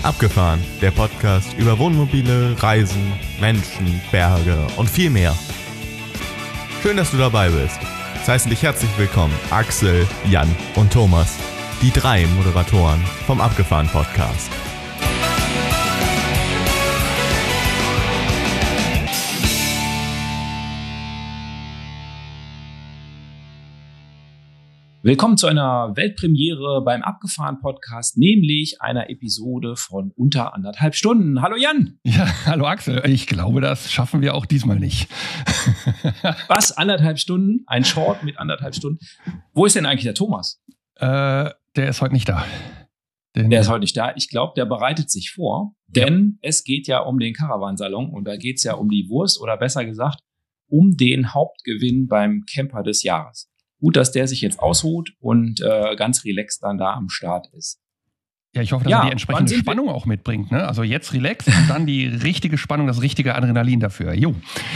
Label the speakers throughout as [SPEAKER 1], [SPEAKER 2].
[SPEAKER 1] Abgefahren, der Podcast über Wohnmobile, Reisen, Menschen, Berge und viel mehr. Schön, dass du dabei bist. Es heißen dich herzlich willkommen Axel, Jan und Thomas, die 3 Moderatoren vom Abgefahren Podcast.
[SPEAKER 2] Willkommen zu einer Weltpremiere beim Abgefahren-Podcast, nämlich einer Episode von unter 1,5 Stunden. Hallo Jan!
[SPEAKER 3] Ja, hallo Axel. Ich glaube, das schaffen wir auch diesmal nicht.
[SPEAKER 2] Was? 1,5 Stunden? Ein Short mit 1,5 Stunden? Wo ist denn eigentlich der Thomas?
[SPEAKER 3] Der ist heute nicht da.
[SPEAKER 2] Der ist heute nicht da. Ich glaube, der bereitet sich vor, denn es geht ja um den Caravansalon und da geht es ja um die Wurst oder besser gesagt um den Hauptgewinn beim Camper des Jahres. Gut, dass der sich jetzt ausruht und ganz relaxed dann da am Start ist.
[SPEAKER 3] Ja, ich hoffe, dass er die entsprechende Spannung auch mitbringt. Ne? Also jetzt relaxed und dann die richtige Spannung, das richtige Adrenalin dafür. Jo.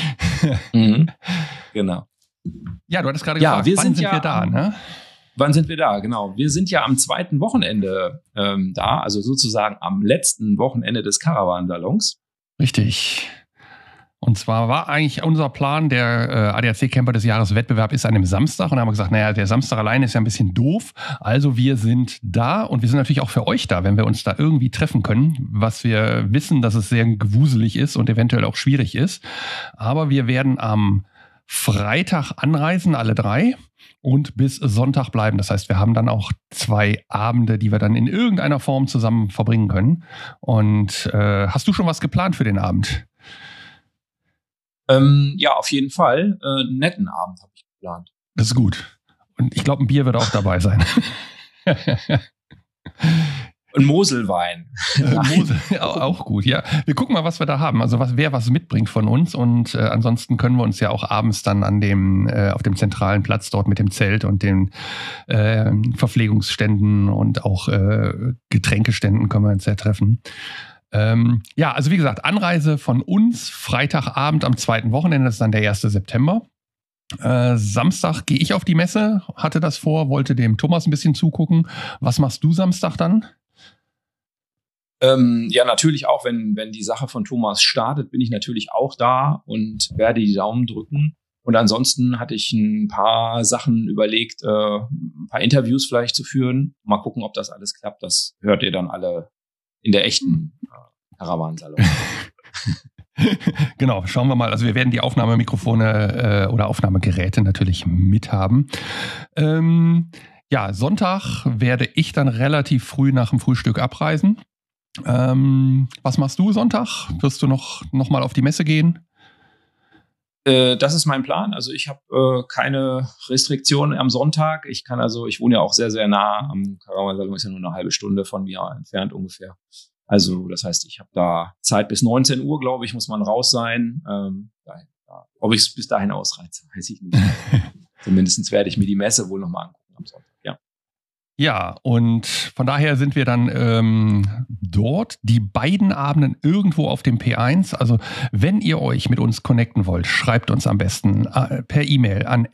[SPEAKER 2] Genau.
[SPEAKER 3] Ja, du hattest gerade gefragt, wann sind wir da? Ne?
[SPEAKER 2] Wann sind wir da? Genau. Wir sind ja am zweiten Wochenende da, also sozusagen am letzten Wochenende des Caravansalons.
[SPEAKER 3] Richtig. Und zwar war eigentlich unser Plan, der ADAC-Camper des Jahres Wettbewerb ist an einem Samstag. Und da haben wir gesagt, naja, der Samstag alleine ist ja ein bisschen doof. Also wir sind da und wir sind natürlich auch für euch da, wenn wir uns da irgendwie treffen können. Was wir wissen, dass es sehr gewuselig ist und eventuell auch schwierig ist. Aber wir werden am Freitag anreisen, alle 3. Und bis Sonntag bleiben. Das heißt, wir haben dann auch 2 Abende, die wir dann in irgendeiner Form zusammen verbringen können. Und hast du schon was geplant für den Abend?
[SPEAKER 2] Ja, auf jeden Fall. Einen netten Abend habe ich geplant.
[SPEAKER 3] Das ist gut. Und ich glaube, ein Bier wird auch dabei sein.
[SPEAKER 2] Ein Moselwein.
[SPEAKER 3] Mosel, auch gut, ja. Wir gucken mal, was wir da haben. Also wer was mitbringt von uns. Und ansonsten können wir uns ja auch abends dann an dem auf dem zentralen Platz dort mit dem Zelt und den Verpflegungsständen und auch Getränkeständen können wir uns ja treffen. Ja, also wie gesagt, Anreise von uns Freitagabend am 2. Wochenende, das ist dann der 1. September. Samstag gehe ich auf die Messe, hatte das vor, wollte dem Thomas ein bisschen zugucken. Was machst du Samstag dann?
[SPEAKER 2] Ja, natürlich auch, wenn die Sache von Thomas startet, bin ich natürlich auch da und werde die Daumen drücken. Und ansonsten hatte ich ein paar Sachen überlegt, ein paar Interviews vielleicht zu führen. Mal gucken, ob das alles klappt. Das hört ihr dann alle in der echten Caravansalon.
[SPEAKER 3] Genau, schauen wir mal. Also wir werden die Aufnahmemikrofone oder Aufnahmegeräte natürlich mithaben. Ja, Sonntag werde ich dann relativ früh nach dem Frühstück abreisen. Was machst du Sonntag? Wirst du noch mal auf die Messe gehen?
[SPEAKER 2] Das ist mein Plan. Also ich habe keine Restriktionen am Sonntag. Ich wohne ja auch sehr, sehr nah am Caravansalon, ist ja nur eine halbe Stunde von mir entfernt ungefähr. Also das heißt, ich habe da Zeit bis 19 Uhr, glaube ich, muss man raus sein. Ob ich es bis dahin ausreize, weiß ich nicht. Zumindest werde ich mir die Messe wohl nochmal angucken am Sonntag, ja.
[SPEAKER 3] Ja, und von daher sind wir dann dort, die beiden Abenden irgendwo auf dem P1. Also wenn ihr euch mit uns connecten wollt, schreibt uns am besten per E-Mail an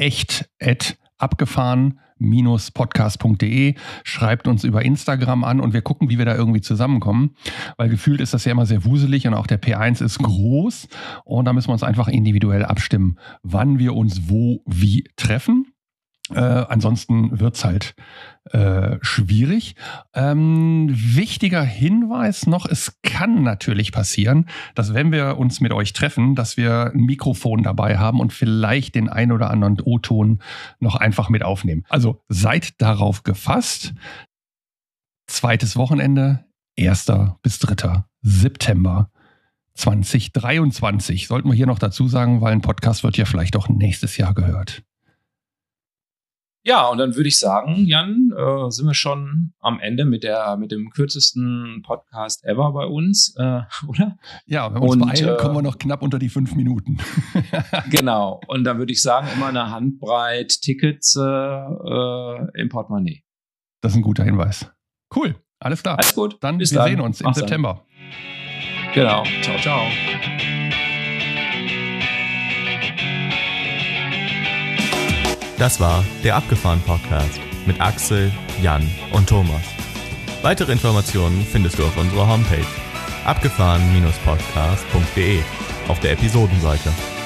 [SPEAKER 3] echt@abgefahren-podcast.de, schreibt uns über Instagram an und wir gucken, wie wir da irgendwie zusammenkommen. Weil gefühlt ist das ja immer sehr wuselig und auch der P1 ist groß und da müssen wir uns einfach individuell abstimmen, wann wir uns wo wie treffen. Ansonsten wird's halt schwierig. Wichtiger Hinweis noch, es kann natürlich passieren, dass wenn wir uns mit euch treffen, dass wir ein Mikrofon dabei haben und vielleicht den ein oder anderen O-Ton noch einfach mit aufnehmen. Also seid darauf gefasst. 2. Wochenende, 1. bis 3. September 2023. Sollten wir hier noch dazu sagen, weil ein Podcast wird ja vielleicht auch nächstes Jahr gehört.
[SPEAKER 2] Ja, und dann würde ich sagen, Jan, sind wir schon am Ende mit dem kürzesten Podcast ever bei uns, oder?
[SPEAKER 3] Ja, wenn wir uns beeilen, kommen wir noch knapp unter die 5 Minuten.
[SPEAKER 2] Genau, und dann würde ich sagen, immer eine Handbreit Tickets im Portemonnaie.
[SPEAKER 3] Das ist ein guter Hinweis. Cool, alles klar.
[SPEAKER 2] Alles gut,
[SPEAKER 3] dann wir sehen uns im September.
[SPEAKER 2] Genau, ciao, ciao.
[SPEAKER 1] Das war der Abgefahren Podcast mit Axel, Jan und Thomas. Weitere Informationen findest du auf unserer Homepage abgefahren-podcast.de auf der Episodenseite.